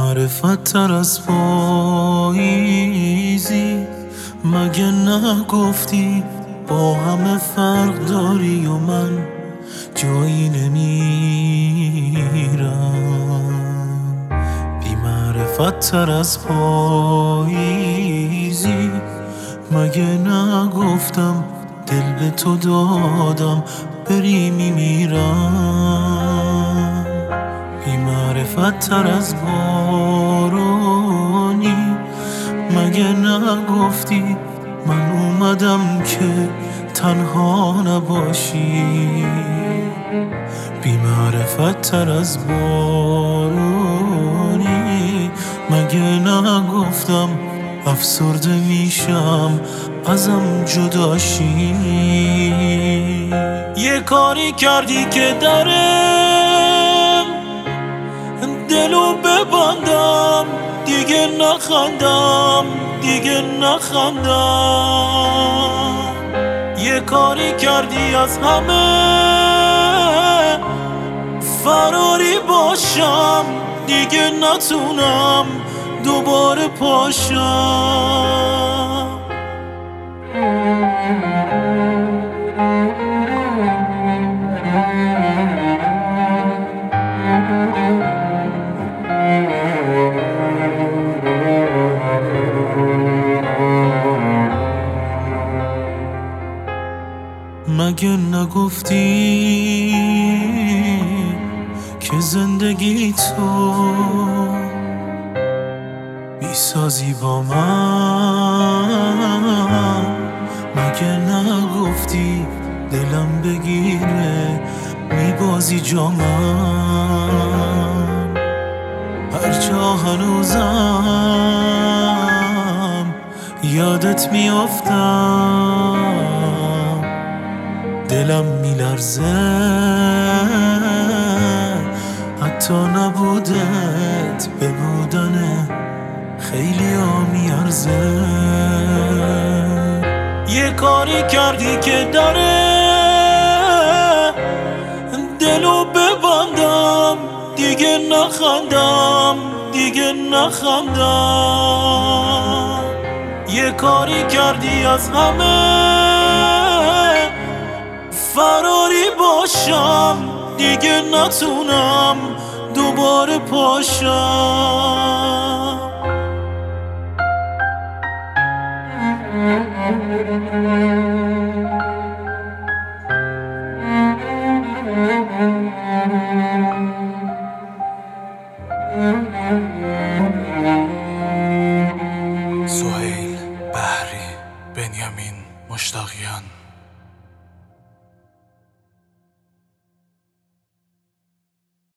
معرفت تر از پاییزی، مگه نگفتی با همه فرق داری و من جایی نمیرم. بی معرفت تر از پاییزی، مگه نگفتم دل به تو دادم بری میمیرم. بی معرفت تر از بارانی، مگه نگفتی من اومدم که تنها نباشی. بی معرفت تر از بارانی، مگه نگفتم افسرده میشم ازم جداشی. یه کاری کردی که دارم دلو ببندم، دیگه نخندم، دیگه نخندم. یه کاری کردی از همه فراری باشم، دیگه نتونم دوباره پاشم. مگه نگفتی که زندگی تو میسازی با من؟ مگه نگفتی دلم بگیره میبازی جا من؟ هر جا هنوزم یادت میافتم، دلم میلرزه حتی نبودت به بودن خیلی ها میارزه. یه کاری کردی که داره دلو ببندم، دیگه نخندم، دیگه نخندم. یه کاری کردی از همه فراری باشم، دیگه نتونم دوباره پاشم. سهیل بحری، بنیامین مشتاقیان.